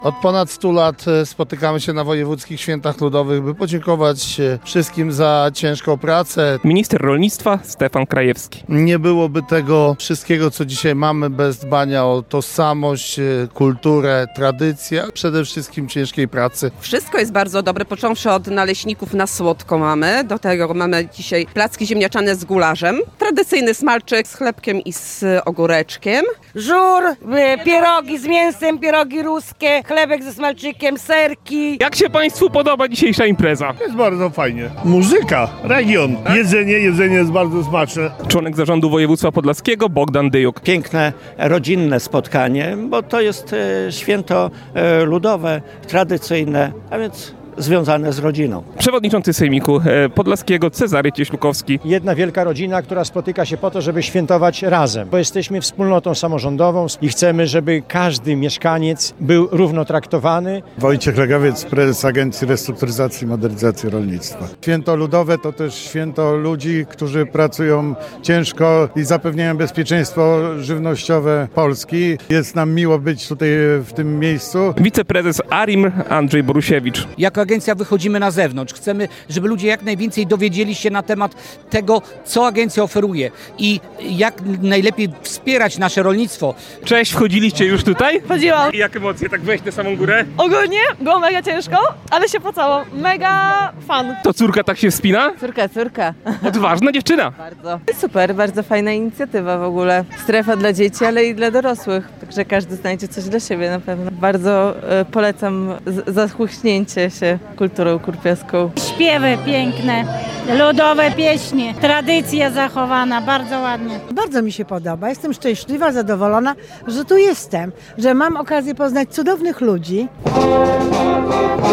Od ponad 100 lat spotykamy się na wojewódzkich świętach ludowych, by podziękować wszystkim za ciężką pracę. Minister rolnictwa Stefan Krajewski. Nie byłoby tego wszystkiego, co dzisiaj mamy, bez dbania o tożsamość, kulturę, tradycję, a przede wszystkim ciężkiej pracy. Wszystko jest bardzo dobre, począwszy od naleśników na słodko mamy. Do tego mamy dzisiaj placki ziemniaczane z gularzem. Tradycyjny smalczyk z chlebkiem i z ogóreczkiem. Żur, pierogi z mięsem, pierogi ruskie, chlebek ze smalczykiem, serki. Jak się Państwu podoba dzisiejsza impreza? Jest bardzo fajnie. Muzyka, region, jedzenie jest bardzo smaczne. Członek zarządu województwa podlaskiego Bogdan Dyjuk. Piękne, rodzinne spotkanie, bo to jest święto ludowe, tradycyjne, a więc związane z rodziną. Przewodniczący Sejmiku Podlaskiego Cezary Cieślukowski. Jedna wielka rodzina, która spotyka się po to, żeby świętować razem, bo jesteśmy wspólnotą samorządową i chcemy, żeby każdy mieszkaniec był równo traktowany. Wojciech Legawiec, prezes Agencji Restrukturyzacji i Modernizacji Rolnictwa. Święto ludowe to też święto ludzi, którzy pracują ciężko i zapewniają bezpieczeństwo żywnościowe Polski. Jest nam miło być tutaj w tym miejscu. Wiceprezes ARiMR Andrzej Borusiewicz. Jako agencja wychodzimy na zewnątrz. Chcemy, żeby ludzie jak najwięcej dowiedzieli się na temat tego, co agencja oferuje i jak najlepiej wspierać nasze rolnictwo. Cześć, wchodziliście już tutaj? Chodziłam. I jak emocje, tak wejść na samą górę? Ogólnie było mega ciężko, ale się pocało. Mega fan. To córka tak się wspina? Córka. Odważna dziewczyna. Bardzo. Super, bardzo fajna inicjatywa w ogóle. Strefa dla dzieci, ale i dla dorosłych. Także każdy znajdzie coś dla siebie na pewno. Bardzo polecam zachłyśnięcie się kulturą kurpiowską. Śpiewy piękne, ludowe pieśnie, tradycja zachowana, bardzo ładnie. Bardzo mi się podoba. Jestem szczęśliwa, zadowolona, że tu jestem, że mam okazję poznać cudownych ludzi.